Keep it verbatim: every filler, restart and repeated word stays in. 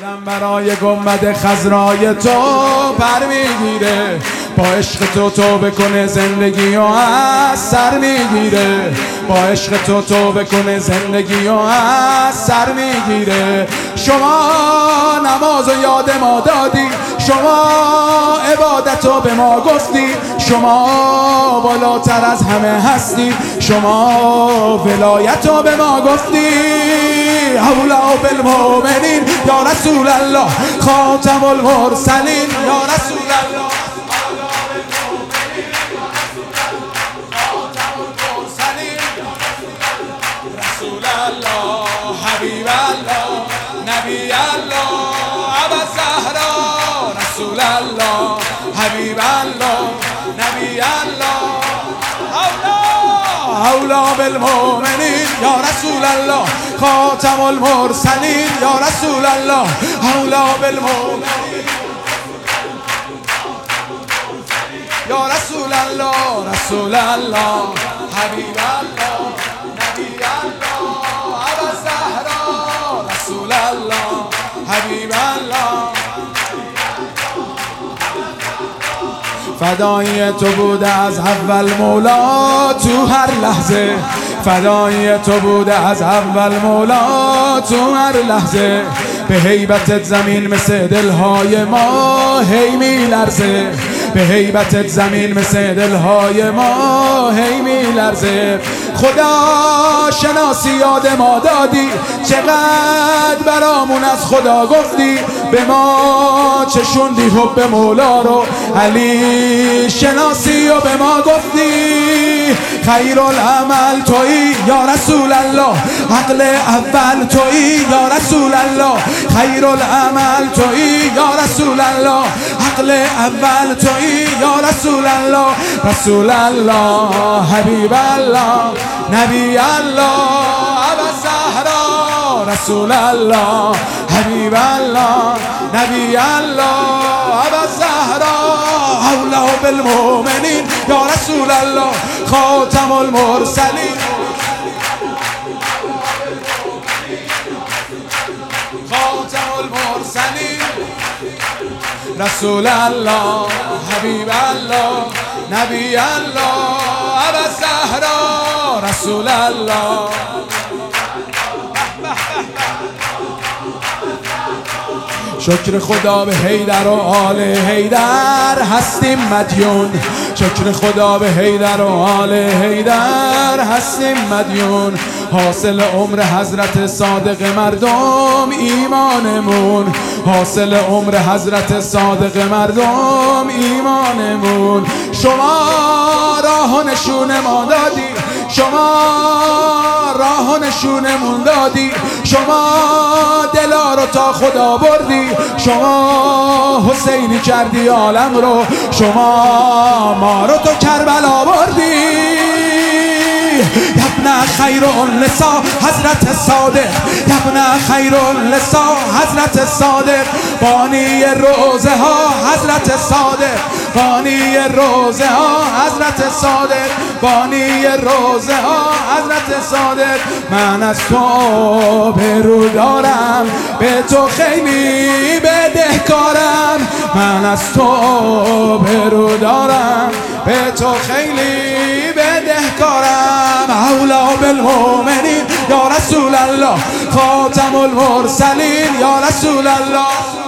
دلم برای گنبد خضرای تو پر میگیره، با عشق تو توبه کنه زندگی و از سر میگیره، با عشق تو توبه کنه زندگی و از سر میگیره. شما نمازو یاد ما دادی، شما عبادتو به ما گفتی، شما بالاتر از همه هستی، شما ولایتو به ما گفتی. اولا بالمؤمنین یا رسول الله خاتم المرسلین یا رسول الله. رسول الله حبیب الله نبی الله ابا الزهرا. رسول الله حبیب الله نبی الله. اولا اولا بالمؤمنین یا رسول الله خاتم المرسلین یا رسول الله. اولا بالمؤمنین یا رسول الله. رسول الله حبیب الله نبی الله ابا الزهرا. رسول الله حبیب الله. فدای تو بوده از اول مولا تو هر لحظه، فدای تو بوده از اول مولا تو هر لحظه. به هیبتت زمین مثل دلهای ما هی می لرزه، به هیبتت زمین مثل دلهای ما هی می لرزه. خدا شناسی یاد ما دادی، چقدر برامون از خدا گفتی، به ما چشوندی حب مولا رو، علی شناسی و به ما گفتی. خیر العمل تویی یا رسول الله، عقل اول تویی یا رسول الله. خیر العمل تویی یا رسول الله، عقل اول تویی یا رسول الله. رسول الله حبیب الله نبی الله ابا الزهرا. رسول الله حبیب الله نبی الله ابا الزهرا. اولا بالمؤمنین یا رسول الله خاتم المرسلین. خاتم المرسلین. رسول الله حبیب الله نبی الله ابا الزهرا. رسول الله. شکر خدا به حیدر و آل حیدر هستیم مدیون، شکر خدا به حیدر و آل حیدر هستیم مدیون. حاصل عمر حضرت صادق مردم ایمانمون، حاصل عمر حضرت صادق مردم ایمانمون. شما راه و نشون ما دادی، شما راه و نشونمون دادی، شما دلا رو تا خدا بردی، شما حسینی کردی عالم رو، شما ما رو تو کربلا بردی. یبن خیر النساء حضرت صادق، یبن خیر النساء حضرت صادق. بانی روزه ها حضرت صادق، بانی روزه ها حضرت صادق، بانی روزه ها حضرت صادق. من از تو برو دارم، به تو خیلی بدهکارم. من از تو برو دارم، به تو خیلی بدهکارم. اولا بالمؤمنین یا رسول الله خاتم المرسلین یا رسول الله.